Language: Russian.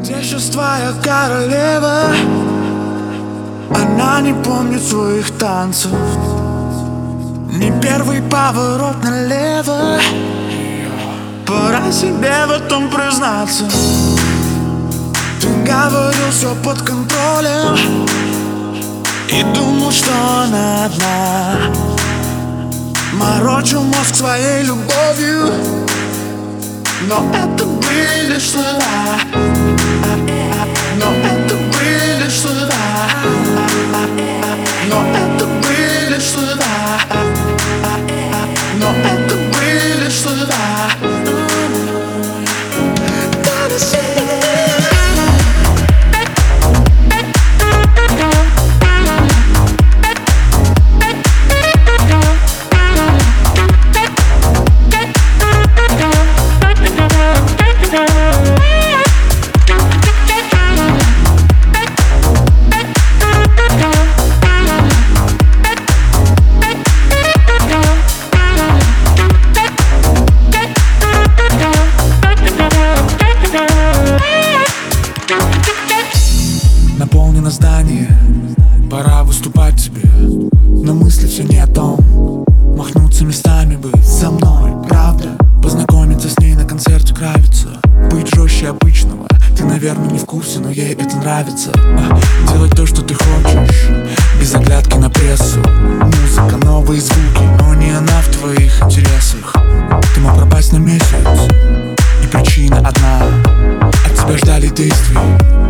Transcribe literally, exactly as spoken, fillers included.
Где сейчас твоя королева? Она не помнит своих танцев. Не первый поворот налево. Пора себе в этом признаться. Ты говорил, все под контролем, и думал, что она одна. Морочил мозг своей любовью, но это были лишь слова. Но это были лишь слова. Но это были лишь слова. Но это были лишь слова. Наполнено здание, пора выступать тебе. Но мысли все не о том, махнуться местами бы со мной, правда? Познакомиться с ней на концерте Кравица. Быть жестче обычного, ты, наверное, не в курсе, но ей это нравится. а, Делать то, что ты хочешь, без оглядки на прессу. Музыка, новые звуки, но не она в твоих интересах. Ты мог пропасть на месяц, и причина одна: от тебя ждали действий.